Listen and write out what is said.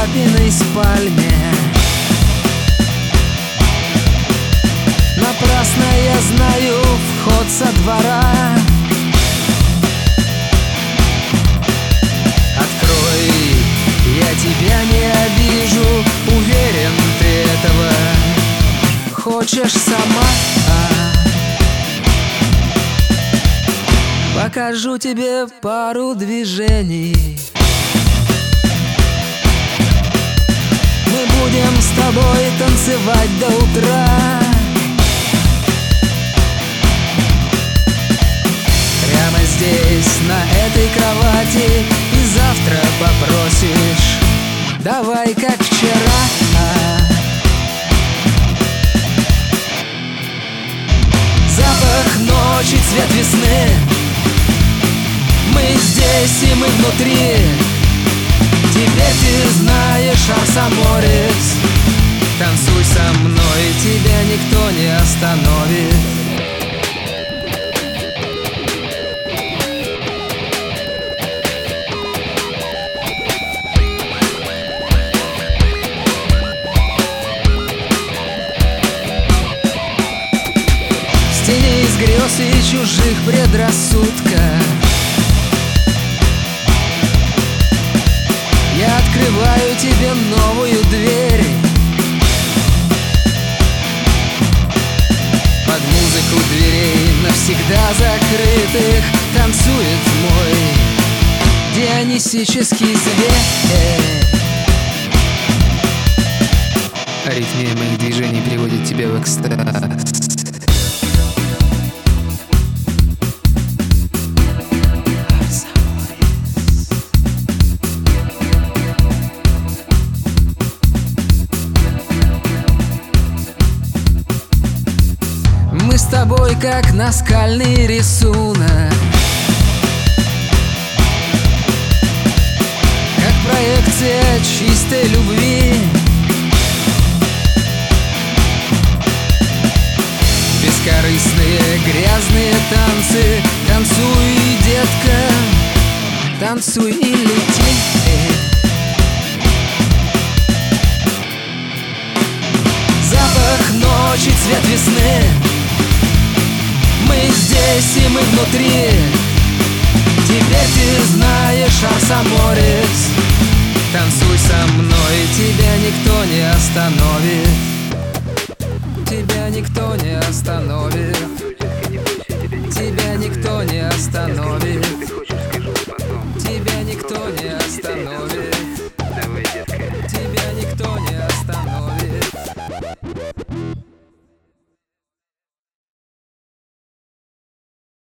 папиной спальне. Напрасно я знаю вход со двора. Открой, я тебя не обижу, уверен, ты этого хочешь сама. Покажу тебе пару движений. Мы будем с тобой танцевать до утра. Прямо здесь, на этой кровати, и завтра попросишь: давай как вчера. Запах ночи, цвет весны. Мы здесь и мы внутри. Теперь ты знаешь Арсаморец. Танцуй со мной, тебя никто не остановит. В тени из грез и чужих предрассудка я открываю тебе новую дверь. Под музыку дверей навсегда закрытых танцует мой дионисический зверь. Аритмия моих движений приводит тебя в экстаз. Мы с тобой как наскальный рисунок, как проекция чистой любви. Бескорыстные грязные танцы. Танцуй, детка, танцуй и лети. Запах ночи, цвет весны. Мы здесь и мы внутри. Теперь ты знаешь Арсаморец. Танцуй со мной, тебя никто не остановит. Тебя никто не остановит.